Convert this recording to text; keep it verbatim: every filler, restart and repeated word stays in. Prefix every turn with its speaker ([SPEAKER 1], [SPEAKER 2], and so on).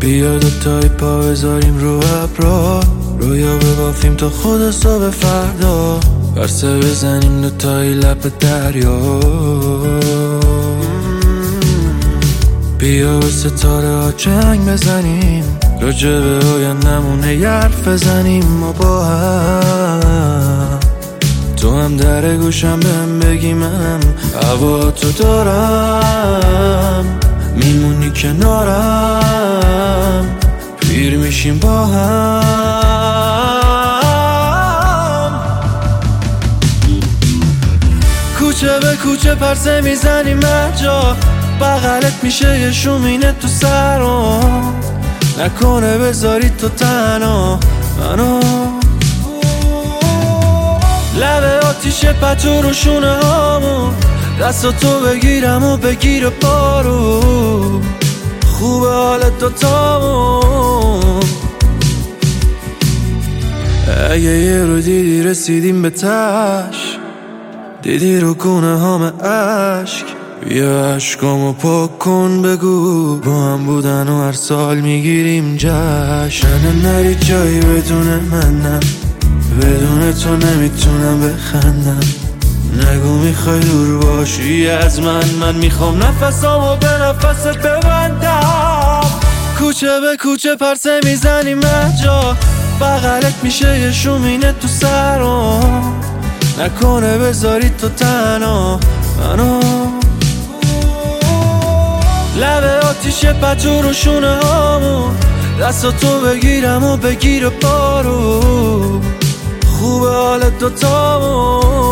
[SPEAKER 1] بیا دوتایی پا بذاریم رو ابرا، رویا ببافیم تا خود صبح فردا، ورسه بزنیم دوتایی لب دریا. بیا به ستاره ها چنگ بزنیم، راجع به آیندمون یه حرف بزنیم ما با هم. تو هم در گوشم بهم بگی منم هوا تو دارم، میمونی کنارم، پیر میشیم با هم. کوچه به کوچه پرسه میزنیم هر جا، بغلت میشه یه شومینه تو سرم، نکنه بذاری تو تنها منو. لبه آتیشه پتو رو شونه هامون، دست تو بگیرم و بگیر پارو، خوبه حالت دوتامون. اگه یه رو دیدی رسیدیم به تش، دیدی رو گونه هام عشق، بیا عشقامو پاک کن بگو با هم بودن و هر سال میگیریم جشن. نری جایی بدون منم، بدون تو نمیتونم بخندم، نگو میخوای دور باشی از من، من میخوام نفسامو به نفست ببندم. کوچه به کوچه پرسه میزنیم هر جا، بغلت میشه یه شومینه تو سرم، نکنه بذاری تو تنها منو. لبه آتیشه پتو رو شونه هامون، دست تو بگیرم و بگیر پارو، خوبه حالت دوتامون.